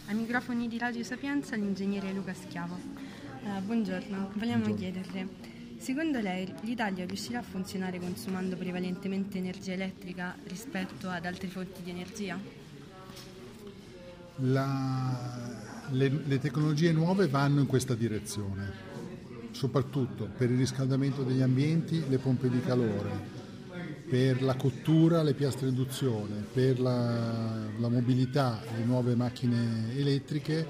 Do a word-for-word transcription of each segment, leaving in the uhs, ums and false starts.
Ai microfoni di Radio Sapienza l'ingegnere Luca Schiavo. Uh, buongiorno, vogliamo buongiorno. chiederle, secondo lei l'Italia riuscirà a funzionare consumando prevalentemente energia elettrica rispetto ad altre fonti di energia? La, le, le tecnologie nuove vanno in questa direzione, soprattutto per il riscaldamento degli ambienti, le pompe di calore, per la cottura, le piastre a induzione, per la, la mobilità, le nuove macchine elettriche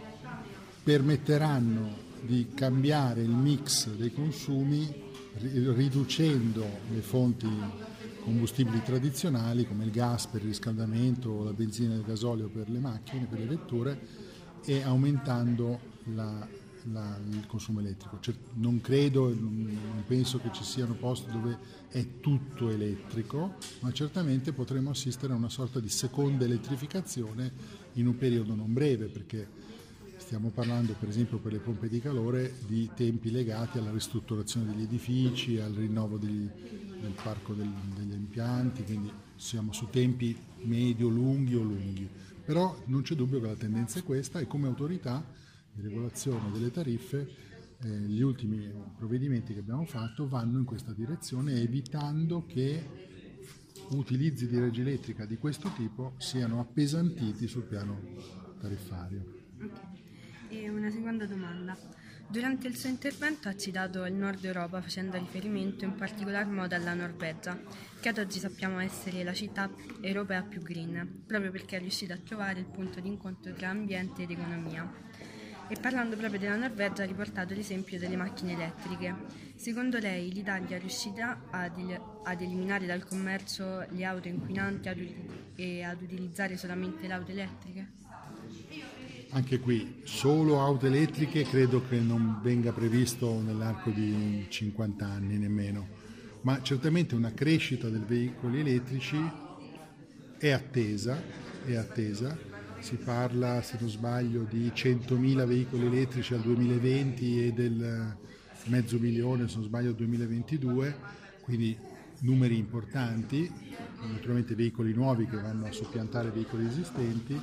permetteranno di cambiare il mix dei consumi riducendo le fonti combustibili tradizionali come il gas per il riscaldamento, la benzina e il gasolio per le macchine, per le vetture, e aumentando la La, il consumo elettrico. Cioè, non credo, non penso che ci siano posti dove è tutto elettrico, ma certamente potremo assistere a una sorta di seconda elettrificazione in un periodo non breve, perché stiamo parlando, per esempio per le pompe di calore, di tempi legati alla ristrutturazione degli edifici, al rinnovo degli, del parco del, degli impianti, quindi siamo su tempi medio-lunghi o lunghi. Però non c'è dubbio che la tendenza è questa, e come autorità di regolazione delle tariffe, eh, gli ultimi provvedimenti che abbiamo fatto vanno in questa direzione, evitando che utilizzi di energia elettrica di questo tipo siano appesantiti sul piano tariffario. Okay. E una seconda domanda. Durante il suo intervento ha citato il Nord Europa facendo riferimento in particolar modo alla Norvegia, che ad oggi sappiamo essere la città europea più green, proprio perché è riuscita a trovare il punto di incontro tra ambiente ed economia. E parlando proprio della Norvegia ha riportato l'esempio delle macchine elettriche. Secondo lei l'Italia riuscirà ad, il, ad eliminare dal commercio le auto inquinanti ad, e ad utilizzare solamente le auto elettriche? Anche qui, solo auto elettriche credo che non venga previsto nell'arco di cinquanta anni nemmeno, ma certamente una crescita dei veicoli elettrici è attesa, è attesa. Si parla, se non sbaglio, di centomila veicoli elettrici al duemilaventi e del mezzo milione, se non sbaglio, al duemilaventidue, quindi numeri importanti, naturalmente veicoli nuovi che vanno a soppiantare veicoli esistenti.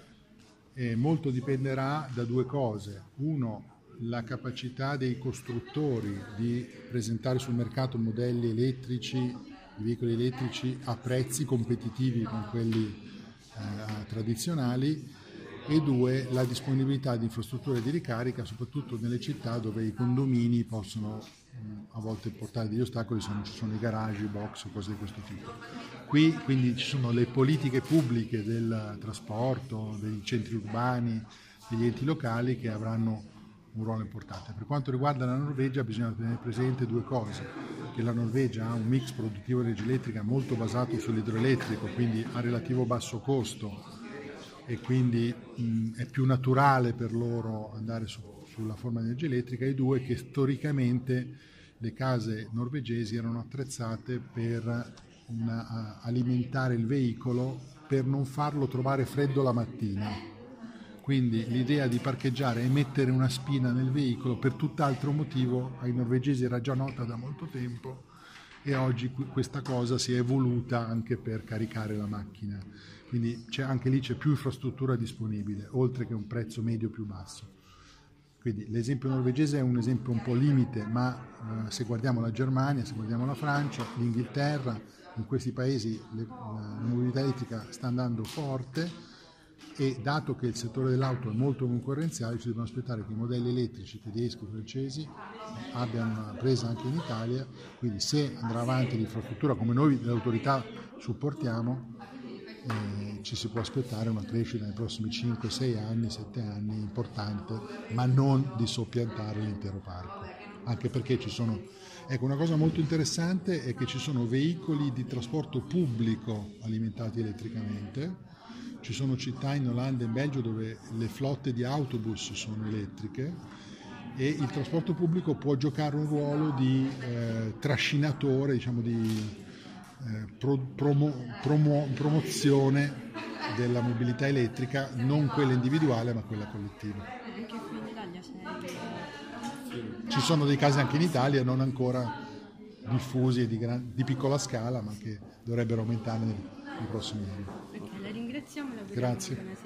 E molto dipenderà da due cose. Uno, la capacità dei costruttori di presentare sul mercato modelli elettrici, di veicoli elettrici a prezzi competitivi con quelli Eh, tradizionali, e due, la disponibilità di infrastrutture di ricarica, soprattutto nelle città dove i condomini possono mh, a volte portare degli ostacoli, se non ci sono i garage, i box o cose di questo tipo. Qui quindi ci sono le politiche pubbliche del trasporto, dei centri urbani, degli enti locali che avranno un ruolo importante. Per quanto riguarda la Norvegia bisogna tenere presente due cose: che la Norvegia ha un mix produttivo di energia elettrica molto basato sull'idroelettrico, quindi a relativo basso costo, e quindi mh, è più naturale per loro andare su, sulla forma di energia elettrica, e due, che storicamente le case norvegesi erano attrezzate per una, alimentare il veicolo per non farlo trovare freddo la mattina. Quindi l'idea di parcheggiare e mettere una spina nel veicolo per tutt'altro motivo ai norvegesi era già nota da molto tempo, e oggi questa cosa si è evoluta anche per caricare la macchina. Quindi c'è, anche lì c'è più infrastruttura disponibile, oltre che un prezzo medio più basso. Quindi l'esempio norvegese è un esempio un po' limite, ma eh, se guardiamo la Germania, se guardiamo la Francia, l'Inghilterra, in questi paesi le, la mobilità elettrica sta andando forte. E dato che il settore dell'auto è molto concorrenziale, ci dobbiamo aspettare che i modelli elettrici tedeschi e francesi abbiano una presa anche in Italia. Quindi se andrà avanti l'infrastruttura come noi dell'autorità supportiamo, eh, ci si può aspettare una crescita nei prossimi cinque sei anni, sette anni importante, ma non di soppiantare l'intero parco. Anche perché ci sono, ecco, una cosa molto interessante è che ci sono veicoli di trasporto pubblico alimentati elettricamente. Ci sono città in Olanda e in Belgio dove le flotte di autobus sono elettriche, e il trasporto pubblico può giocare un ruolo di eh, trascinatore, diciamo di eh, pro, promo, promo, promozione della mobilità elettrica, non quella individuale ma quella collettiva. Anche qui in Italia c'è... Ci sono dei casi anche in Italia non ancora diffusi e di, gran, di piccola scala, ma che dovrebbero aumentare nei, nei prossimi anni. Okay, la ringraziamo. Grazie.